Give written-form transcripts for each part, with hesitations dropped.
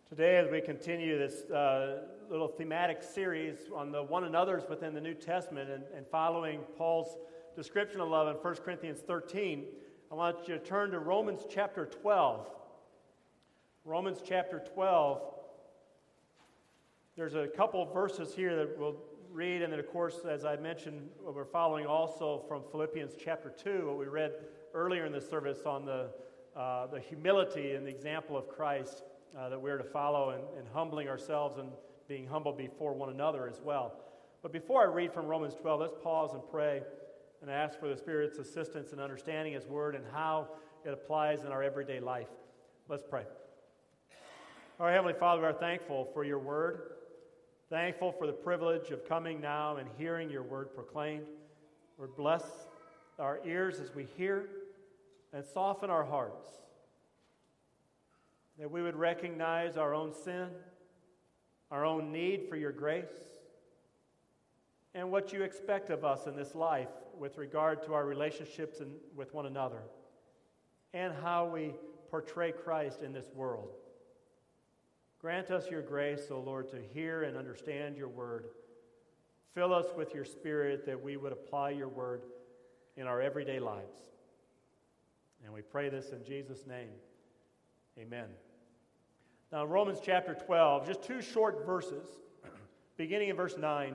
Today, as we continue this little thematic series on the one another's within the New Testament and following Paul's description of love in 1 Corinthians 13, I want you to turn to Romans chapter 12. Romans chapter 12. There's a couple of verses here that we'll read, and then, of course, as I mentioned, we're following also from Philippians chapter 2, what we read earlier in the service on the humility and the example of Christ. That we're to follow and humbling ourselves and being humble before one another as well. But before I read from Romans 12, let's pause and pray and ask for the Spirit's assistance in understanding His Word and how it applies in our everyday life. Let's pray. Our Heavenly Father, we are thankful for Your Word, thankful for the privilege of coming now and hearing Your Word proclaimed. Lord, bless our ears as we hear and soften our hearts, that we would recognize our own sin, our own need for Your grace, and what You expect of us in this life with regard to our relationships with one another, and how we portray Christ in this world. Grant us Your grace, O Lord, to hear and understand Your Word. Fill us with Your Spirit that we would apply Your Word in our everyday lives. And we pray this in Jesus' name. Amen. Now, in Romans chapter 12, just two short verses, beginning in verse 9,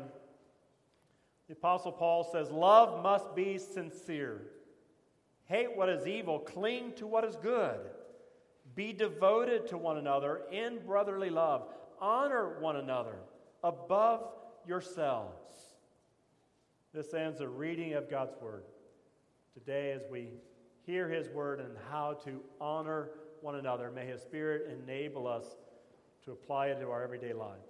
the Apostle Paul says, "Love must be sincere. Hate what is evil, cling to what is good. Be devoted to one another in brotherly love. Honor one another above yourselves." This ends the reading of God's Word. Today, as we hear His Word and how to honor one another, may His Spirit enable us to apply it to our everyday lives.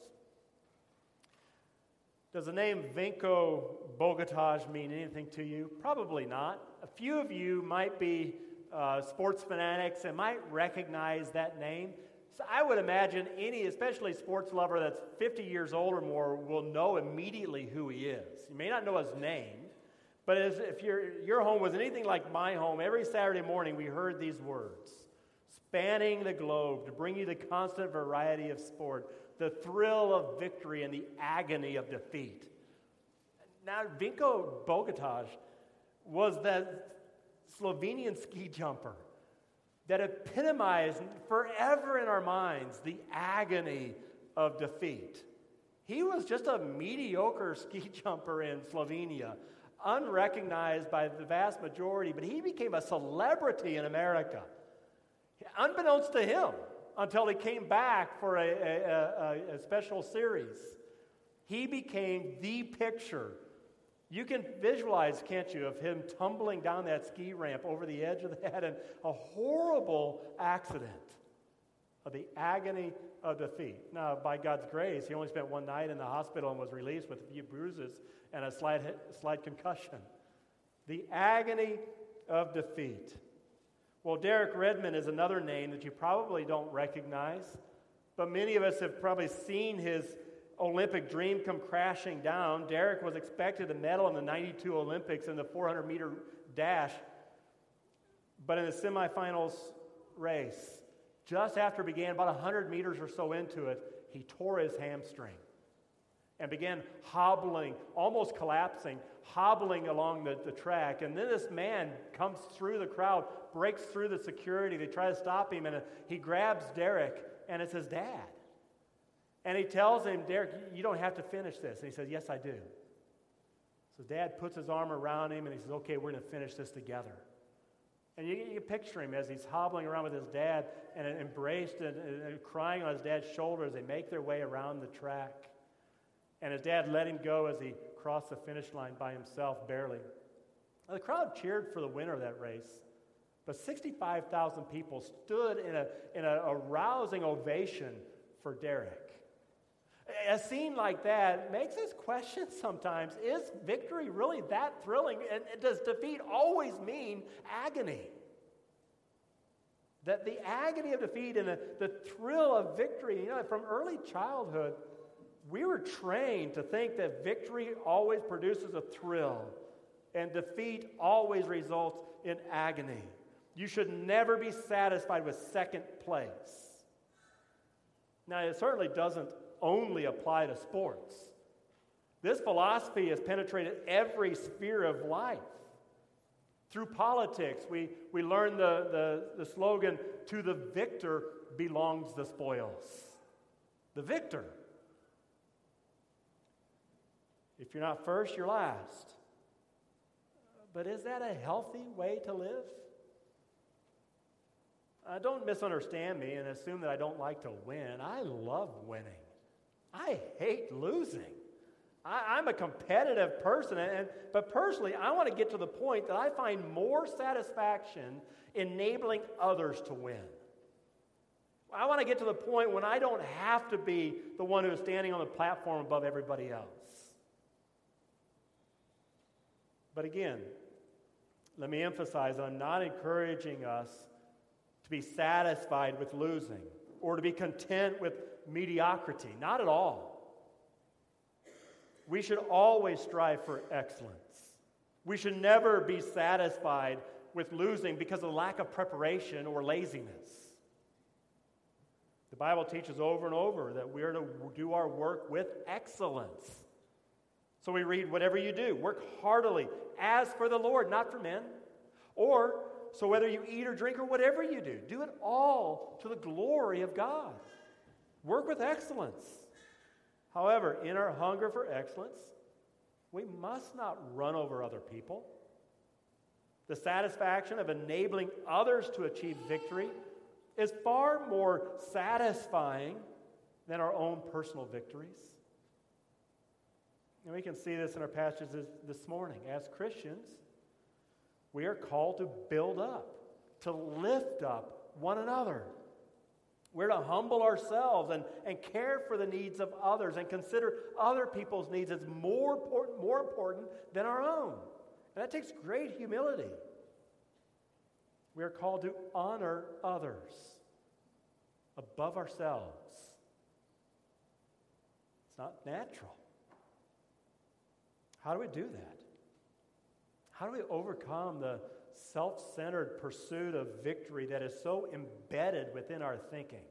Does the name Vinko Bogataj mean anything to you? Probably not. A few of you might be sports fanatics and might recognize that name. So I would imagine any, especially sports lover that's 50 years old or more, will know immediately who he is. You may not know his name, but if your home was anything like my home, every Saturday morning we heard these words, spanning the globe to bring you the constant variety of sport, the thrill of victory and the agony of defeat. Now, Vinko Bogataj was that Slovenian ski jumper that epitomized forever in our minds the agony of defeat. He was just a mediocre ski jumper in Slovenia, unrecognized by the vast majority, but he became a celebrity in America. Unbeknownst to him, until he came back for a special series, he became the picture. You can visualize, can't you, of him tumbling down that ski ramp over the edge of that and a horrible accident of the agony of defeat. Now, by God's grace, he only spent one night in the hospital and was released with a few bruises and a slight concussion. The agony of defeat. Well, Derek Redmond is another name that you probably don't recognize, but many of us have probably seen his Olympic dream come crashing down. Derek was expected to medal in the 92 Olympics in the 400-meter dash, but in the semifinals race, just after it began, about 100 meters or so into it, he tore his hamstring and began hobbling, almost collapsing, hobbling along the track. And then this man comes through the crowd, breaks through the security. They try to stop him, and he grabs Derek, and it's his dad. And he tells him, "Derek, you don't have to finish this." And he says, "Yes, I do." So Dad puts his arm around him, and he says, "Okay, we're going to finish this together." And you picture him as he's hobbling around with his dad and embraced and crying on his dad's shoulder as they make their way around the track. And his dad let him go as he crossed the finish line by himself, barely. Now, the crowd cheered for the winner of that race, but 65,000 people stood in a rousing ovation for Derek. A scene like that makes us question sometimes, is victory really that thrilling? And does defeat always mean agony? That the agony of defeat and the thrill of victory, from early childhood, we were trained to think that victory always produces a thrill and defeat always results in agony. You should never be satisfied with second place. Now, it certainly doesn't only apply to sports. This philosophy has penetrated every sphere of life. Through politics, we learn the slogan, "To the victor belongs the spoils." The victor. If you're not first, you're last. But is that a healthy way to live? Don't misunderstand me and assume that I don't like to win. I love winning. I hate losing. I'm a competitive person, but personally, I want to get to the point that I find more satisfaction enabling others to win. I want to get to the point when I don't have to be the one who is standing on the platform above everybody else. But again, let me emphasize that I'm not encouraging us to be satisfied with losing or to be content with mediocrity. Not at all. We should always strive for excellence. We should never be satisfied with losing because of lack of preparation or laziness. The Bible teaches over and over that we are to do our work with excellence. So we read, "Whatever you do, work heartily, as for the Lord, not for men." Or, "So whether you eat or drink or whatever you do it all to the glory of God." Work with excellence. However, in our hunger for excellence, we must not run over other people. The satisfaction of enabling others to achieve victory is far more satisfying than our own personal victories. And we can see this in our passages this morning. As Christians, we are called to build up, to lift up one another. We're to humble ourselves and care for the needs of others and consider other people's needs as more important than our own. And that takes great humility. We are called to honor others above ourselves. It's not natural. How do we do that? How do we overcome the self-centered pursuit of victory that is so embedded within our thinking?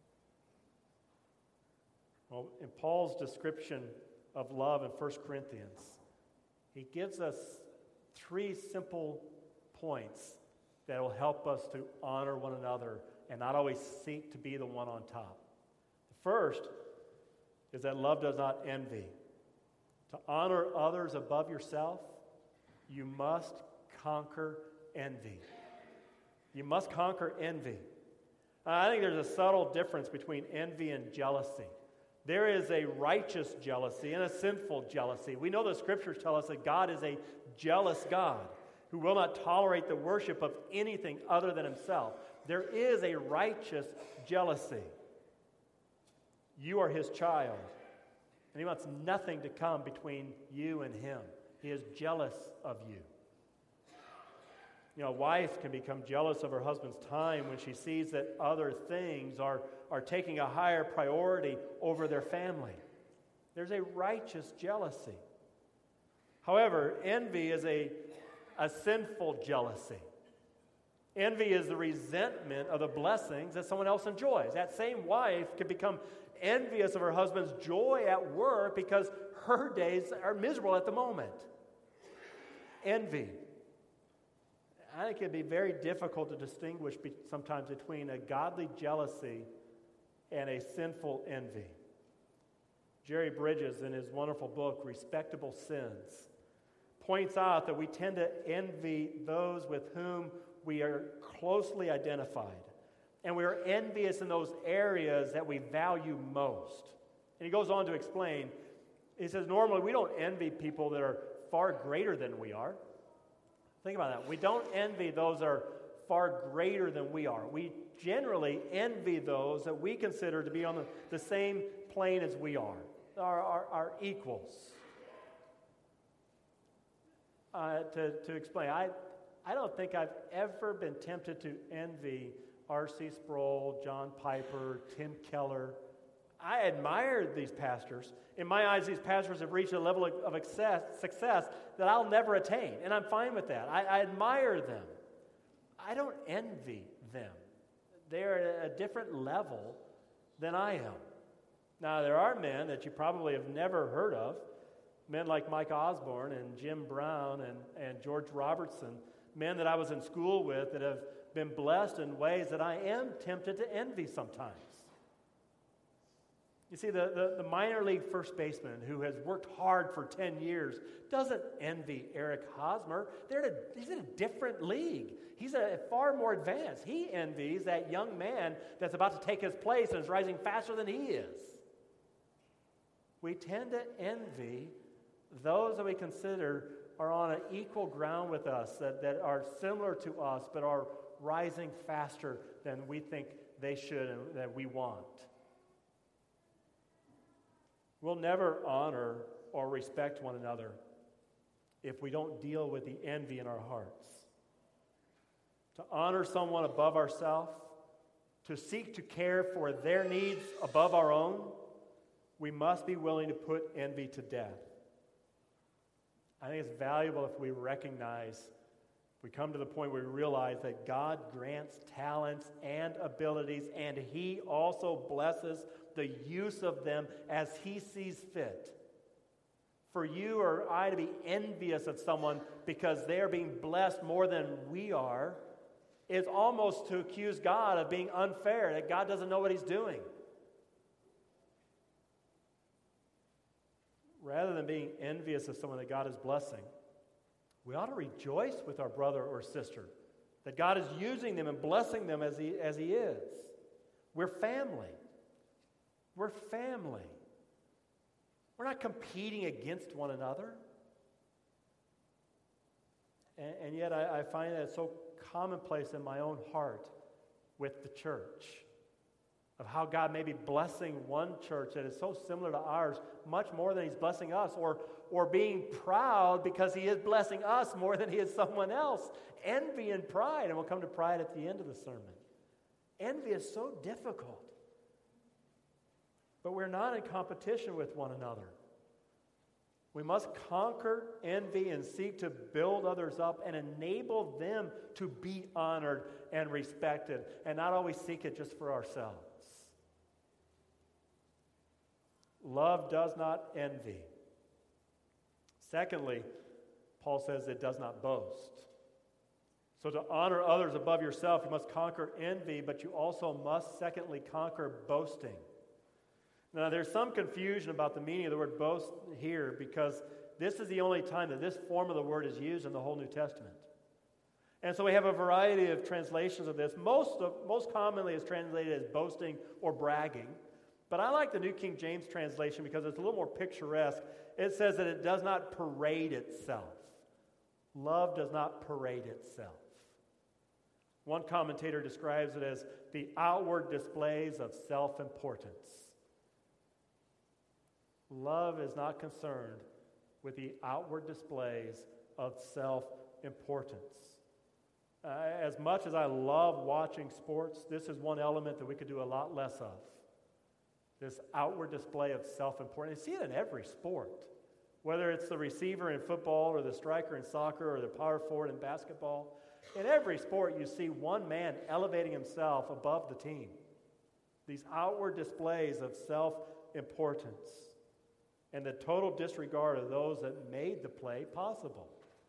Well, in Paul's description of love in 1 Corinthians, he gives us 3 simple points that will help us to honor one another and not always seek to be the one on top. The first is that love does not envy. To honor others above yourself, you must conquer envy. You must conquer envy. I think there's a subtle difference between envy and jealousy. There is a righteous jealousy and a sinful jealousy. We know the Scriptures tell us that God is a jealous God who will not tolerate the worship of anything other than himself. There is a righteous jealousy. You are his child, and he wants nothing to come between you and him. He is jealous of you. You know, a wife can become jealous of her husband's time when she sees that other things are taking a higher priority over their family. There's a righteous jealousy. However, envy is a sinful jealousy. Envy is the resentment of the blessings that someone else enjoys. That same wife can become envious of her husband's joy at work because her days are miserable at the moment. Envy. I think it can be very difficult to distinguish sometimes between a godly jealousy and a sinful envy. Jerry Bridges, in his wonderful book, Respectable Sins, points out that we tend to envy those with whom we are closely identified. And we are envious in those areas that we value most. And he goes on to explain, he says, normally we don't envy people that are far greater than we are. Think about that. We don't envy those that are far greater than we are. We generally envy those that we consider to be on the same plane as we are, our equals. To explain, I don't think I've ever been tempted to envy R.C. Sproul, John Piper, Tim Keller. I admire these pastors. In my eyes, these pastors have reached a level of success that I'll never attain, and I'm fine with that. I admire them. I don't envy them. They're at a different level than I am. Now, there are men that you probably have never heard of, men like Mike Osborne and Jim Brown and George Robertson, men that I was in school with that have been blessed in ways that I am tempted to envy sometimes. You see, the minor league first baseman who has worked hard for 10 years doesn't envy Eric Hosmer. He's in a different league. He's far more advanced. He envies that young man that's about to take his place and is rising faster than he is. We tend to envy those that we consider are on an equal ground with us, that are similar to us, but are rising faster than we think they should and that we want. We'll never honor or respect one another if we don't deal with the envy in our hearts. To honor someone above ourselves, to seek to care for their needs above our own, we must be willing to put envy to death. I think it's valuable if we recognize, if we come to the point where we realize that God grants talents and abilities, and He also blesses the use of them as He sees fit. For you or I to be envious of someone because they are being blessed more than we are is almost to accuse God of being unfair, that God doesn't know what He's doing. Rather than being envious of someone that God is blessing, we ought to rejoice with our brother or sister that God is using them and blessing them as He is. We're family. We're family. We're not competing against one another. And yet I find that it's so commonplace in my own heart with the church, of how God may be blessing one church that is so similar to ours much more than He's blessing us, or being proud because He is blessing us more than He is someone else. Envy and pride, and we'll come to pride at the end of the sermon. Envy is so difficult. But we're not in competition with one another. We must conquer envy and seek to build others up and enable them to be honored and respected, and not always seek it just for ourselves. Love does not envy. Secondly, Paul says it does not boast. So to honor others above yourself, you must conquer envy, but you also must, secondly, conquer boasting. Now, there's some confusion about the meaning of the word boast here, because this is the only time that this form of the word is used in the whole New Testament. And so we have a variety of translations of this. Most commonly it's translated as boasting or bragging. But I like the New King James translation because it's a little more picturesque. It says that it does not parade itself. Love does not parade itself. One commentator describes it as the outward displays of self-importance. Love is not concerned with the outward displays of self-importance. As much as I love watching sports, this is one element that we could do a lot less of. This outward display of self-importance. You see it in every sport. Whether it's the receiver in football or the striker in soccer or the power forward in basketball. In every sport you see one man elevating himself above the team. These outward displays of self-importance and the total disregard of those that made the play possible.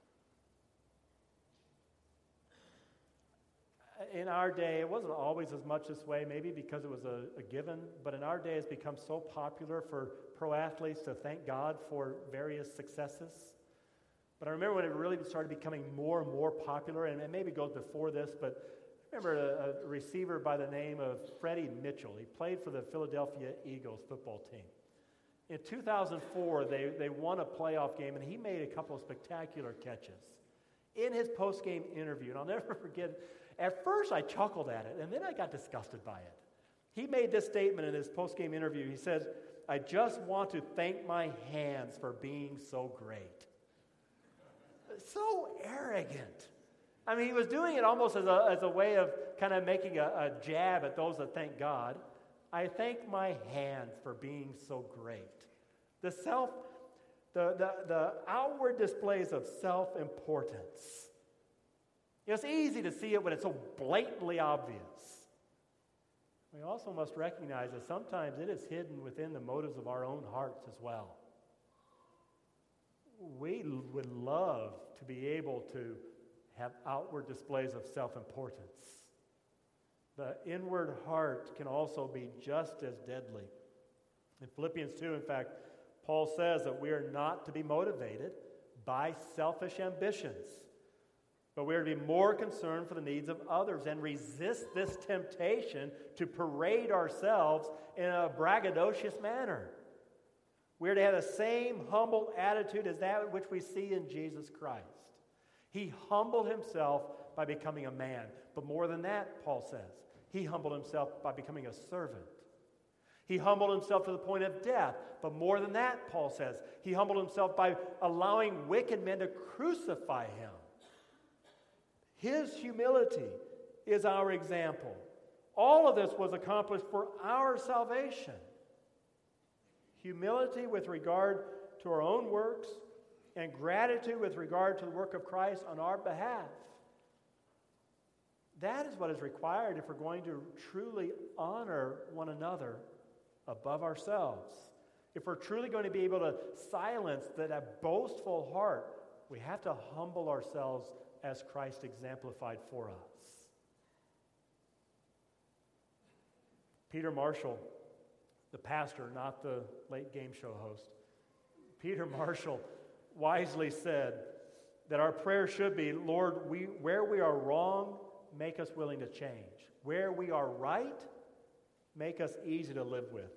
In our day, it wasn't always as much this way, maybe because it was a given, but in our day it's become so popular for pro athletes to thank God for various successes. But I remember when it really started becoming more and more popular, and it maybe goes before this, but I remember a receiver by the name of Freddie Mitchell. He played for the Philadelphia Eagles football team. In 2004, they won a playoff game, and he made a couple of spectacular catches. In his post-game interview, and I'll never forget, at first I chuckled at it, and then I got disgusted by it. He made this statement in his post-game interview. He said, "I just want to thank my hands for being so great." So arrogant. I mean, he was doing it almost as a way of kind of making a jab at those that thank God. I thank my hands for being so great. The outward displays of self-importance. It's easy to see it when it's so blatantly obvious. we also must recognize that sometimes it is hidden within the motives of our own hearts as well. We would love to be able to have outward displays of self-importance. The inward heart can also be just as deadly. In Philippians 2, in fact, Paul says that we are not to be motivated by selfish ambitions, but we are to be more concerned for the needs of others and resist this temptation to parade ourselves in a braggadocious manner. We are to have the same humble attitude as that which we see in Jesus Christ. He humbled himself by becoming a man. But more than that, Paul says, he humbled himself by becoming a servant. He humbled himself to the point of death. But more than that, Paul says, he humbled himself by allowing wicked men to crucify him. His humility is our example. All of this was accomplished for our salvation. Humility with regard to our own works and gratitude with regard to the work of Christ on our behalf. That is what is required if we're going to truly honor one another above ourselves. If we're truly going to be able to silence that boastful heart, we have to humble ourselves as Christ exemplified for us. Peter Marshall, the pastor, not the late game show host, Peter Marshall wisely said that our prayer should be, Lord, where we are wrong, make us willing to change. Where we are right, make us easy to live with.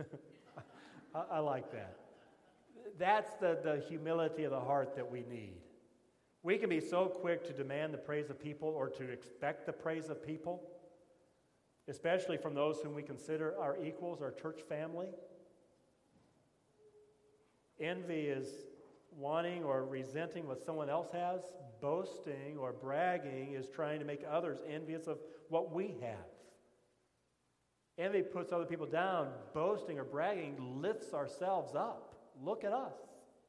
I like that. That's the humility of the heart that we need. We can be so quick to demand the praise of people or to expect the praise of people, especially from those whom we consider our equals, our church family. Envy is wanting or resenting what someone else has. Boasting or bragging is trying to make others envious of what we have. Envy puts other people down. Boasting or bragging lifts ourselves up. Look at us.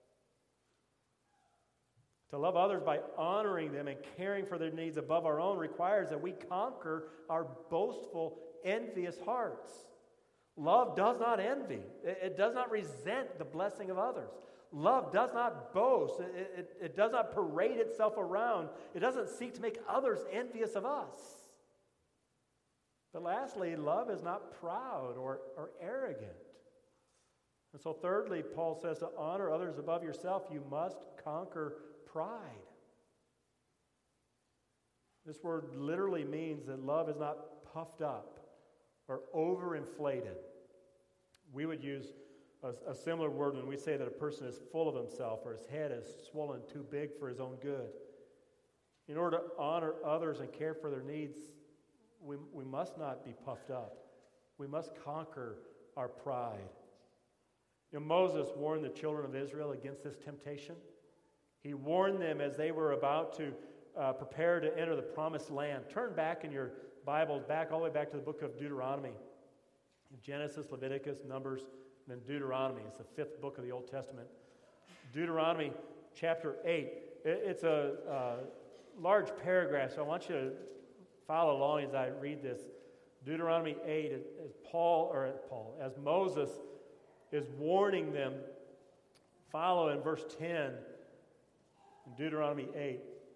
To love others by honoring them and caring for their needs above our own requires that we conquer our boastful, envious hearts. Love does not envy. It does not resent the blessing of others. Love does not boast. It does not parade itself around. It doesn't seek to make others envious of us. But lastly, love is not proud or arrogant. And so thirdly, Paul says to honor others above yourself, you must conquer pride. This word literally means that love is not puffed up or overinflated. We would use a similar word when we say that a person is full of himself or his head is swollen too big for his own good. In order to honor others and care for their needs, we must not be puffed up. We must conquer our pride. You know, Moses warned the children of Israel against this temptation. He warned them as they were about to prepare to enter the promised land. Turn back in your Bibles, all the way back to the book of Deuteronomy. Genesis, Leviticus, Numbers, and then Deuteronomy. It's the fifth book of the Old Testament. Deuteronomy chapter 8. It's a large paragraph, so I want you to follow along as I read this. Deuteronomy 8, as Moses is warning them, follow in verse 10 in Deuteronomy 8.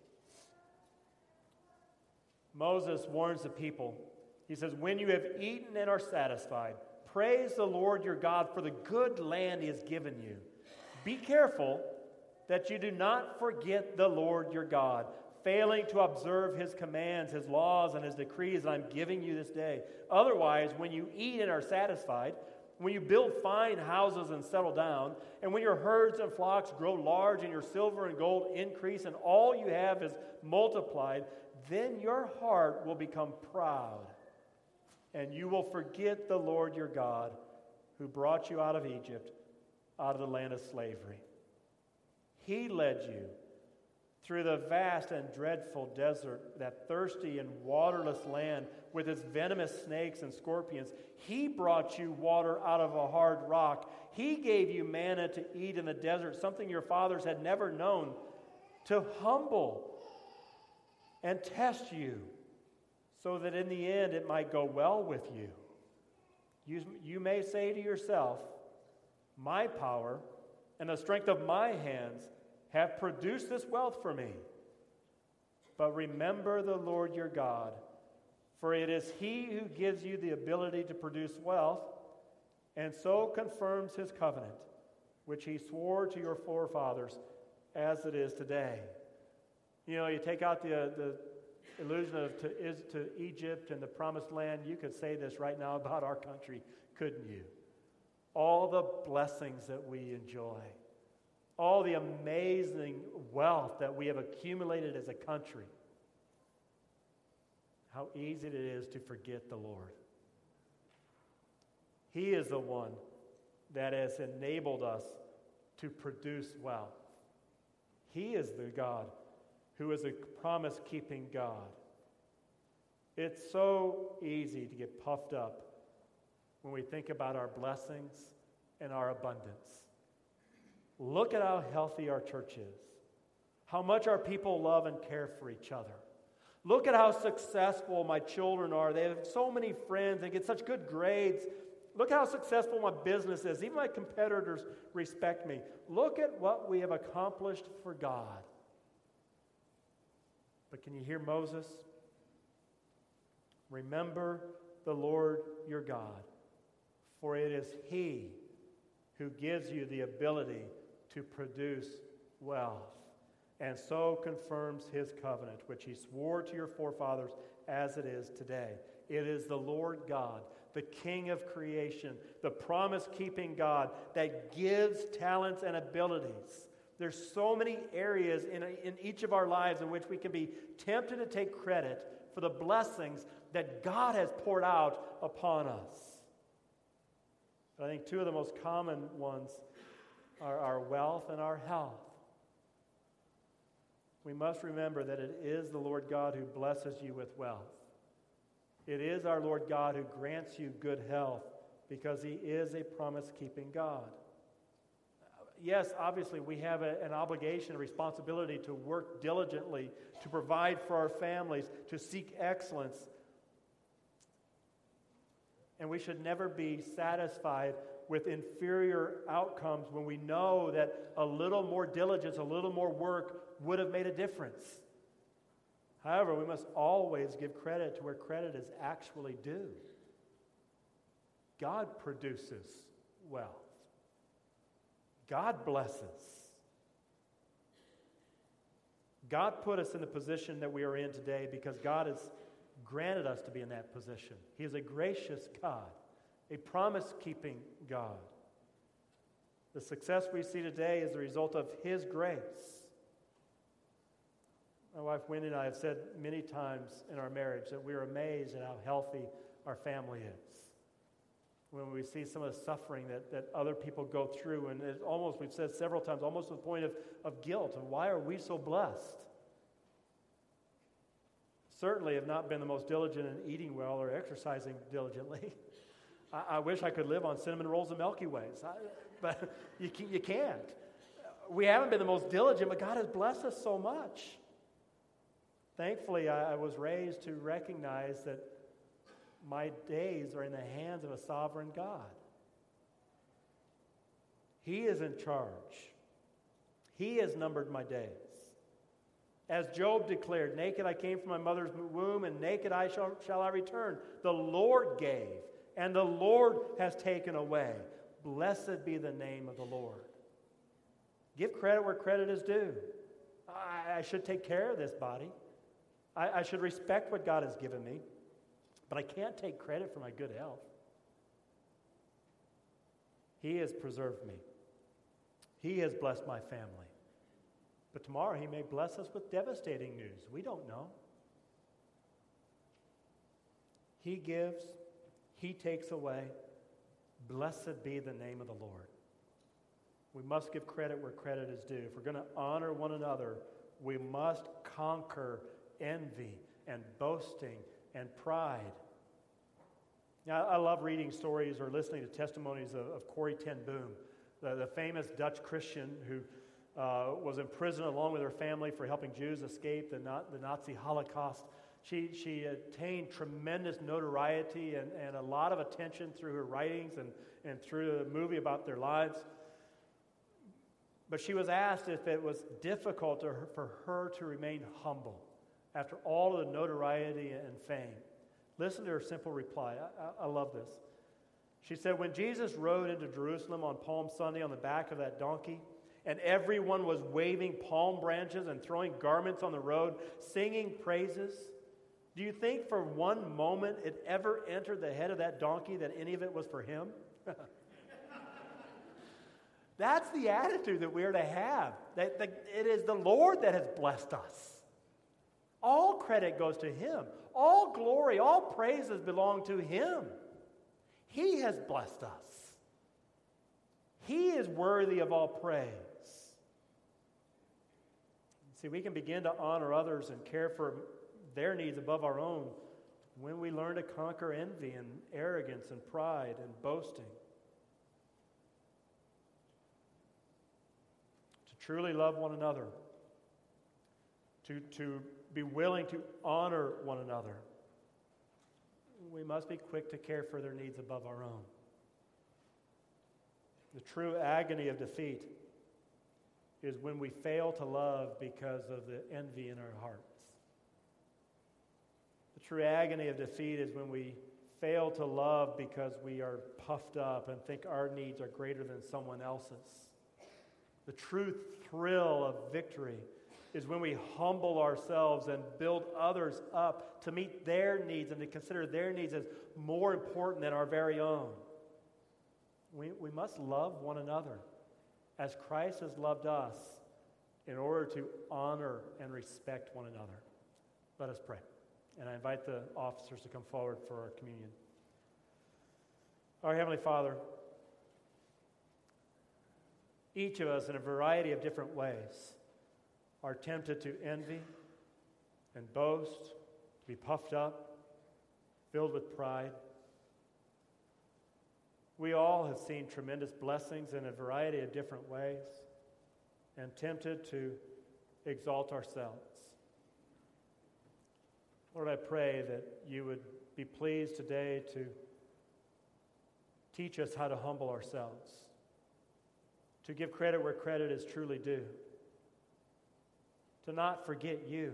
Moses warns the people. He says, when you have eaten and are satisfied, praise the Lord your God for the good land he has given you. Be careful that you do not forget the Lord your God, failing to observe his commands, his laws, and his decrees that I'm giving you this day. Otherwise, when you eat and are satisfied, when you build fine houses and settle down, and when your herds and flocks grow large and your silver and gold increase and all you have is multiplied, then your heart will become proud, and you will forget the Lord your God who brought you out of Egypt, out of the land of slavery. He led you through the vast and dreadful desert, that thirsty and waterless land with its venomous snakes and scorpions. He brought you water out of a hard rock. He gave you manna to eat in the desert, something your fathers had never known, to humble and test you, so that in the end it might go well with you. You may say to yourself, my power and the strength of my hands have produced this wealth for me. But remember the Lord your God, for it is He who gives you the ability to produce wealth, and so confirms His covenant, which He swore to your forefathers as it is today. You know, you take out the allusion to Egypt and the promised land, you could say this right now about our country, couldn't you? All the blessings that we enjoy, all the amazing wealth that we have accumulated as a country. How easy it is to forget the Lord. He is the one that has enabled us to produce wealth. He is the God who is a promise-keeping God. It's so easy to get puffed up when we think about our blessings and our abundance. Look at how healthy our church is, how much our people love and care for each other. Look at how successful my children are. They have so many friends. They get such good grades. Look how successful my business is. Even my competitors respect me. Look at what we have accomplished for God. But can you hear Moses? Remember the Lord your God, for it is He who gives you the ability to produce wealth, and so confirms His covenant, which He swore to your forefathers as it is today. It is the Lord God, the King of creation, the promise-keeping God that gives talents and abilities. There's so many areas in each of our lives in which we can be tempted to take credit for the blessings that God has poured out upon us. But I think two of the most common ones are our wealth and our health. We must remember that it is the Lord God who blesses you with wealth. It is our Lord God who grants you good health because He is a promise-keeping God. Yes, obviously we have an obligation, a responsibility to work diligently, to provide for our families, to seek excellence. And we should never be satisfied with inferior outcomes when we know that a little more diligence, a little more work would have made a difference. However, we must always give credit to where credit is actually due. God produces wealth. God blesses. God put us in the position that we are in today because God has granted us to be in that position. He is a gracious God, a promise-keeping God. The success we see today is the result of His grace. My wife Wendy and I have said many times in our marriage that we are amazed at how healthy our family is. When we see some of the suffering that other people go through, and it's almost, we've said several times, almost to the point of guilt. And why are we so blessed? Certainly have not been the most diligent in eating well or exercising diligently. I wish I could live on cinnamon rolls and Milky Ways, but you can't. We haven't been the most diligent, but God has blessed us so much. Thankfully, I was raised to recognize that my days are in the hands of a sovereign God. He is in charge. He has numbered my days. As Job declared, naked I came from my mother's womb, and naked shall I return. The Lord gave, and the Lord has taken away. Blessed be the name of the Lord. Give credit where credit is due. I should take care of this body. I should respect what God has given me. But I can't take credit for my good health. He has preserved me. He has blessed my family. But tomorrow He may bless us with devastating news. We don't know. He gives. He takes away. Blessed be the name of the Lord. We must give credit where credit is due. If we're going to honor one another, we must conquer envy and boasting and pride. Now, I love reading stories or listening to testimonies of Corrie ten Boom, the famous Dutch Christian who was imprisoned along with her family for helping Jews escape the Nazi Holocaust. She attained tremendous notoriety and a lot of attention through her writings and through the movie about their lives. But she was asked if it was difficult for her to remain humble after all of the notoriety and fame. Listen to her simple reply. I love this. She said, when Jesus rode into Jerusalem on Palm Sunday on the back of that donkey, and everyone was waving palm branches and throwing garments on the road, singing praises, do you think for one moment it ever entered the head of that donkey that any of it was for him? That's the attitude that we are to have. That it is the Lord that has blessed us. All credit goes to Him. All glory, all praises belong to Him. He has blessed us. He is worthy of all praise. See, we can begin to honor others and care for their needs above our own when we learn to conquer envy and arrogance and pride and boasting. To truly love one another. To be willing to honor one another. We must be quick to care for their needs above our own. The true agony of defeat is when we fail to love because of the envy in our hearts. The true agony of defeat is when we fail to love because we are puffed up and think our needs are greater than someone else's. The true thrill of victory is when we humble ourselves and build others up to meet their needs and to consider their needs as more important than our very own. We must love one another as Christ has loved us in order to honor and respect one another. Let us pray. And I invite the officers to come forward for our communion. Our Heavenly Father, each of us in a variety of different ways are tempted to envy and boast, to be puffed up, filled with pride. We all have seen tremendous blessings in a variety of different ways and tempted to exalt ourselves. Lord, I pray that you would be pleased today to teach us how to humble ourselves, to give credit where credit is truly due, to not forget you,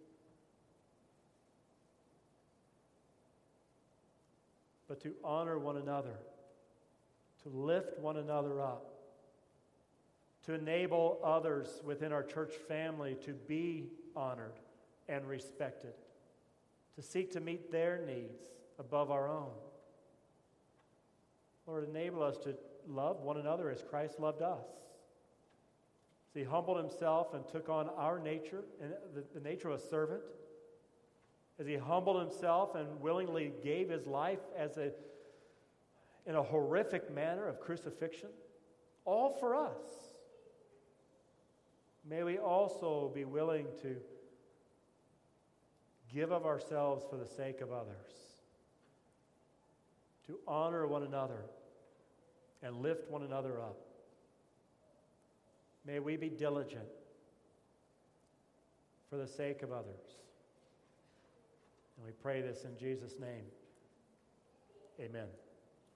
but to honor one another, to lift one another up, to enable others within our church family to be honored and respected, to seek to meet their needs above our own. Lord, enable us to love one another as Christ loved us. As he humbled himself and took on our nature, and the nature of a servant, as he humbled himself and willingly gave his life in a horrific manner of crucifixion, all for us. May we also be willing to give of ourselves for the sake of others, to honor one another and lift one another up. May we be diligent for the sake of others. And we pray this in Jesus' name. Amen.